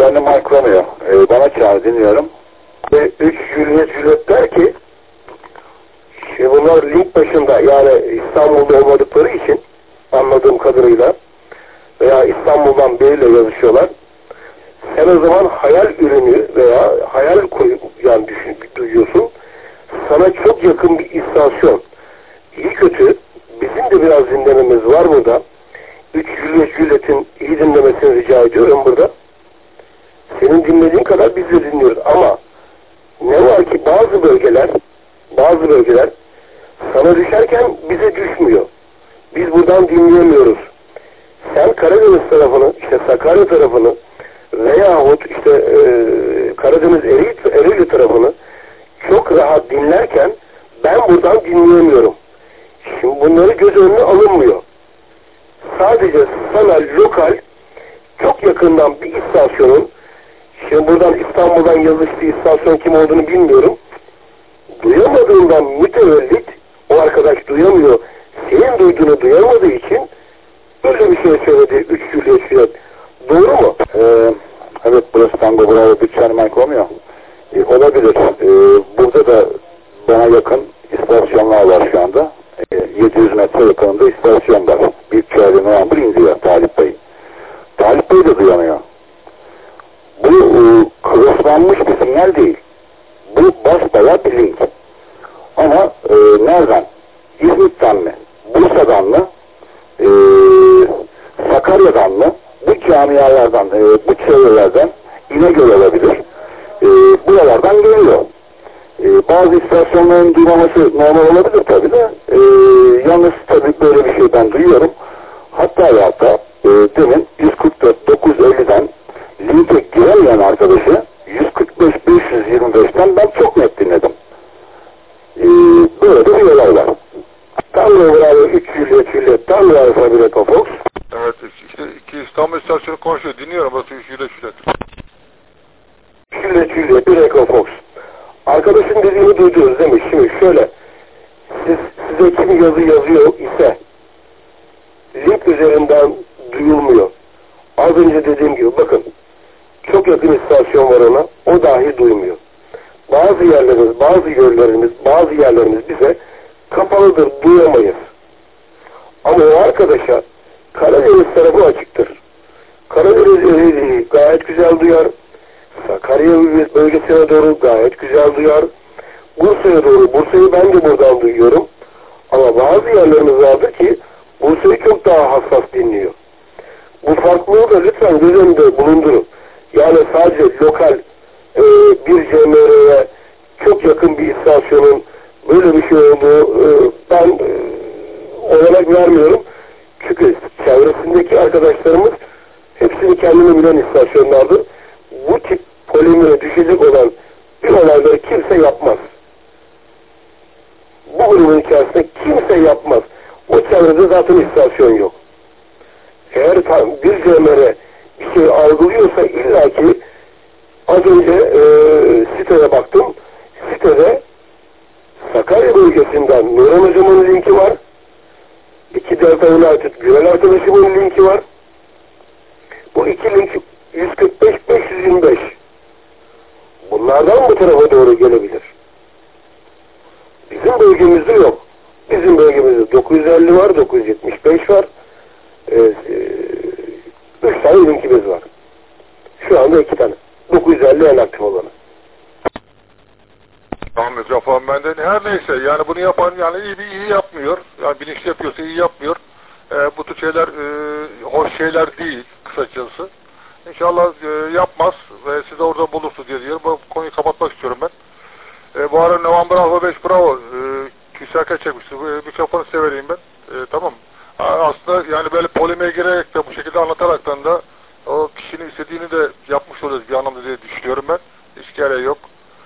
Charlie Mike Romeo. Bana çağır, dinliyorum. Ve 3 Juliet der ki bunlar link başında, yani İstanbul'da olmadıkları için anladığım kadarıyla veya İstanbul'dan biriyle yazışıyorlar. Sen o zaman hayal ürünü veya hayal yani duyuyorsun. Sana çok yakın bir istasyon. İyi kötü bizim de biraz dinlememiz var burada. 3 Juliet'in iyi dinlemesini rica ediyorum burada. Senin dinlediğin kadar biz de dinliyoruz ama ne var ki bazı bölgeler sana düşerken bize düşmüyor. Biz buradan dinleyemiyoruz. Sen Karadeniz tarafını, işte Sakarya tarafını veyahut işte Karadeniz Ereğli tarafını çok rahat dinlerken ben buradan dinleyemiyorum. Şimdi bunları göz önüne alınmıyor. Sadece sana lokal çok yakından bir istasyonun, şimdi buradan İstanbul'dan yazıştığı istasyon kim olduğunu bilmiyorum. Duyamadığından mütevellit o arkadaş duyamıyor. Senin duyduğunu duyamadığı için böyle bir şey söyledi 3 Juliet. Doğru mu? Evet, burası Tango Bravo bir Charlie Mike Romeo. Olabilir. Burada da bana yakın istasyonlar var şu anda. 700 metre yakınında istasyon var. Bir Charlie November indiriyor Talip Bey. Talip Bey de duyamıyor. Bu crosslanmış bir sinyal değil. Bu basbayağı bir link. Ama nereden? İzmit'ten mi? Bursa'dan mı? Sakarya'dan mı? Bu camialardan, bu çevrelerden İnegöl olabilir. Buralardan geliyor. Bazı istasyonların duymaması normal olabilir tabii de. Yalnız tabii böyle bir şey ben duyuyorum. Hatta demin 144-950'den linke giremeyen arkadaşı 145-525'ten ben çok net dinledim. Böyle de bir olay var. Tango Bravo 3 Juliet, Tango Alfa bir Echo Fox. Evet, işte iki İstanbul istasyonu konuşuyor. Dinliyorum. Burası 3 Juliet. Juliet bir Echo Fox. Arkadaşın dediğini duydunuz değil mi? Şimdi şöyle, size kim yazıyor ise link üzerinden duyulmuyor. Az önce dediğim gibi bakın, çok yakın istasyon var ona, o dahi duymuyor. Bazı yerlerimiz bize kapalıdır, duyamayız. Ama o arkadaşa Karadeniz tarafı açıktır. Karadeniz Ereğli'yi gayet güzel duyar. Sakarya bölgesine doğru gayet güzel duyar. Bursa'ya doğru, Bursa'yı ben de buradan duyuyorum. Ama bazı yerlerimiz vardır ki Bursa'yı çok daha hassas dinliyor. Bu farklılığı da lütfen göz önünde bulundurun. Yani sadece lokal bir CMR'ye çok yakın bir istasyonun böyle bir şey olduğu ben olarak vermiyorum. Çünkü çevresindeki arkadaşlarımız hepsini kendini bilen istasyonlardır. Bu tip polemiğe düşecek olan bir olayları kimse yapmaz. Bu grubun içerisinde kimse yapmaz. O çevrede zaten istasyon yok. Eğer bir CMR bir şey algılıyorsa illaki az önce siteye baktım. Sitede Sakarya bölgesinden Nurhan Hocam'ın linki var. 2 Delta United Gürel arkadaşımın linki var. Bu iki link 145-525. Bunlardan bu tarafa doğru gelebilir. Bizim bölgemizde yok. Bizim bölgemizde 950 var, 975 var. 3 tane linkimiz var. Şu anda 2 tane. 950 en aktif olanı. Ahmet Rafa benden her neyse yani bunu yapan yani iyi yapmıyor. Yani bilinçli yapıyorsa iyi yapmıyor. Bu tür şeyler hoş şeyler değil kısacası. İnşallah yapmaz ve siz de orada bulursunuz diye diyorum. Bu konuyu kapatmak istiyorum ben. Bu ara November Alfa 5 Bravo küsaka çekmişti. Mikrofonu size vereyim ben. Tamam. Aslında yani böyle polemiğe girerek de bu şekilde anlataraktan da o kişinin istediğini de yapmış oluyoruz bir anlamda diye düşünüyorum ben. Hiç gereği yok.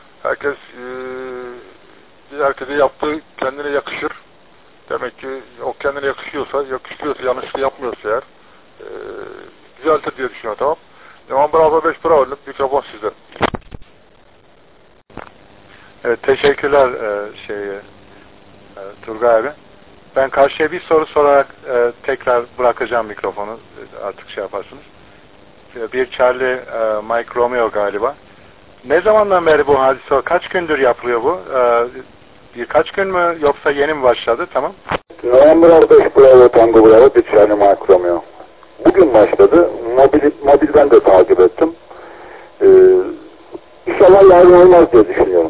Herkese yaptığı kendine yakışır. Demek ki o kendine yakışıyorsa yanlışlık yapmıyorsa eğer düzeltir diye düşünüyorum, tamam. November Alfa 5 Bravo mikrofon sizde. Evet, teşekkürler Turgay abi. Ben karşıya bir soru sorarak tekrar bırakacağım mikrofonu, artık şey yaparsınız. bir Charlie Mike Romeo galiba. Ne zamandan beri bu hadise? Kaç gündür yapılıyor bu? Birkaç gün mü yoksa yeni mi başladı? Tamam. November 5 Bravo Tango Bravo bir Charlie Mike Romeo. Bugün başladı. Mobilden de takip ettim. İnşallah yarın olmaz diye düşünüyorum.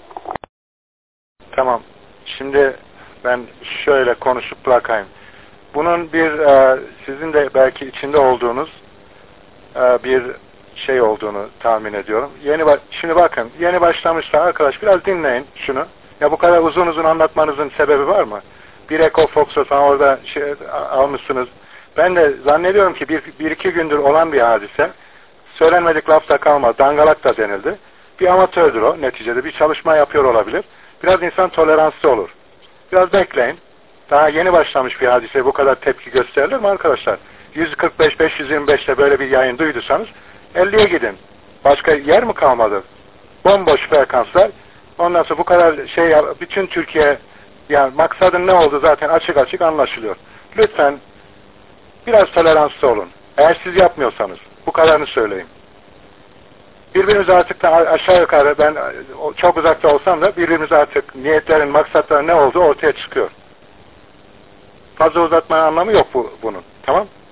Tamam. Şimdi ben şöyle konuşup bırakayım. Bunun bir sizin de belki içinde olduğunuz bir şey olduğunu tahmin ediyorum. Şimdi bakın, yeni başlamışlar arkadaş, biraz dinleyin şunu. Ya bu kadar uzun uzun anlatmanızın sebebi var mı? Bir Echo Fox'u falan orada almışsınız. Ben de zannediyorum ki bir iki gündür olan bir hadise. Söylenmedik laf da kalmadı. Dangalak da denildi. Bir amatördür o neticede. Bir çalışma yapıyor olabilir. Biraz insan toleranslı olur. Biraz bekleyin. Daha yeni başlamış bir hadise bu kadar tepki gösterilir mi arkadaşlar? 145-525'te böyle bir yayın duyduysanız 50'ye gidin. Başka yer mi kalmadı? Bomboş frekanslar. Ondan sonra bu kadar bütün Türkiye, yani maksadın ne oldu zaten açık açık anlaşılıyor. Lütfen biraz toleranslı olun. Eğer siz yapmıyorsanız. Bu kadarını söyleyeyim. Birbirimize artık da aşağı yukarı, ben çok uzakta olsam da birbirimize artık niyetlerin, maksatların ne olduğu ortaya çıkıyor. Fazla uzatmanın anlamı yok bunun. Tamam?